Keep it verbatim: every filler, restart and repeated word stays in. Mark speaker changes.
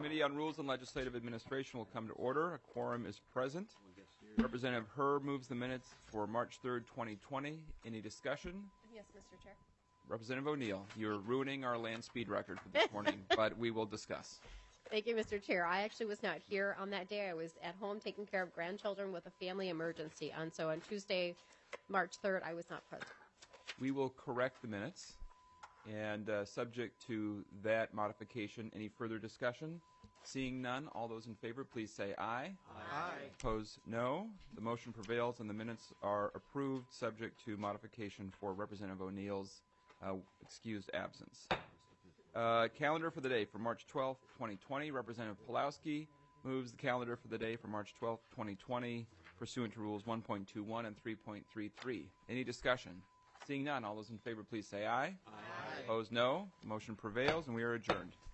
Speaker 1: Committee on Rules and Legislative Administration will come to order. A quorum is present. Representative Herr moves the minutes for March third, twenty twenty. Any discussion?
Speaker 2: Yes, Mister Chair.
Speaker 1: Representative O'Neill, you're ruining our land speed record for this morning, but we will discuss.
Speaker 2: Thank you, Mister Chair. I actually was not here on that day. I was at home taking care of grandchildren with a family emergency. And so on Tuesday, March third, I was not present.
Speaker 1: We will correct the minutes. And uh, subject to that modification, any further discussion? Seeing none, all those in favor, please say aye.
Speaker 3: Aye.
Speaker 1: Opposed, no. The motion prevails and the minutes are approved, subject to modification for Representative O'Neill's uh, excused absence. Uh, calendar for the day for March twelfth, twenty twenty. Representative Pulowski moves the calendar for the day for March twelfth, twenty twenty, pursuant to Rules one point two one and three point three three. Any discussion? Seeing none, all those in favor, please say aye.
Speaker 3: Aye.
Speaker 1: Opposed, no. The motion prevails, and we are adjourned.